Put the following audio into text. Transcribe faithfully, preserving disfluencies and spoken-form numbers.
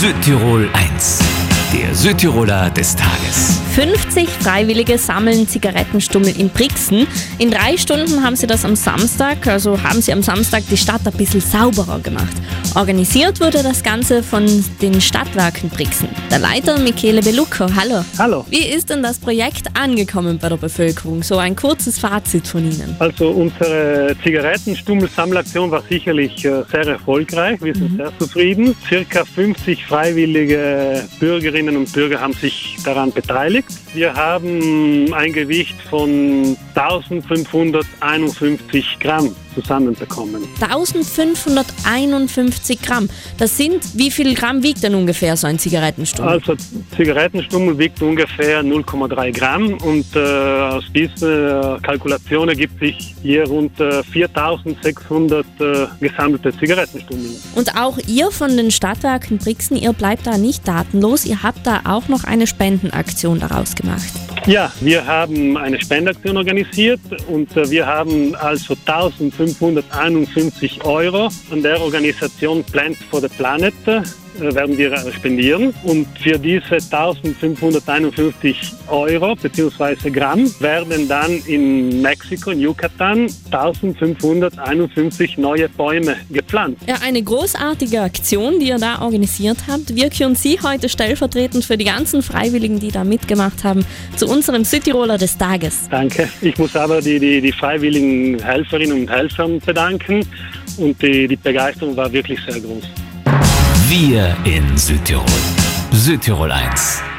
Südtirol eins, der Südtiroler des Tages. fünfzig Freiwillige sammeln Zigarettenstummel in Brixen. In drei Stunden haben sie das am Samstag, also haben sie am Samstag die Stadt ein bisschen sauberer gemacht. Organisiert wurde das Ganze von den Stadtwerken Brixen. Der Leiter Michele Bellucco, hallo. Hallo. Wie ist denn das Projekt angekommen bei der Bevölkerung? So ein kurzes Fazit von Ihnen. Also unsere Zigarettenstummelsammelaktion war sicherlich äh, sehr erfolgreich. Wir sind mhm. sehr zufrieden. Circa fünfzig freiwillige Bürgerinnen und Bürger haben sich daran beteiligt. Wir haben ein Gewicht von eintausendfünfhunderteinundfünfzig Gramm zusammenbekommen. eintausendfünfhunderteinundfünfzig Gramm. Das sind, wie viel Gramm wiegt denn ungefähr so ein Zigarettenstummel? Also Zigarettenstummel wiegt ungefähr null Komma drei Gramm und äh, aus diesen Kalkulationen ergibt sich hier rund äh, viertausendsechshundert äh, gesammelte Zigarettenstummel. Und auch ihr von den Stadtwerken Brixen, ihr bleibt da nicht datenlos. Ihr habt da auch noch eine Spendenaktion daraus gemacht. Ja, wir haben eine Spendenaktion organisiert und äh, wir haben also eintausendfünfhunderteinundfünfzig Euro an der Organisation Plant for the Planet äh, werden wir spendieren. Und für diese eintausendfünfhunderteinundfünfzig Euro bzw. Gramm werden dann in Mexiko, in Yucatan, eintausendfünfhunderteinundfünfzig neue Bäume gepflanzt. Ja, eine großartige Aktion, die ihr da organisiert habt. Wir küren Sie heute stellvertretend für die ganzen Freiwilligen, die da mitgemacht haben, zu unserem Südtiroler des Tages. Danke. Ich muss aber die, die, die freiwilligen Helferinnen und Helfer bedanken und die, die Begeisterung war wirklich sehr groß. Wir in Südtirol. Südtirol eins.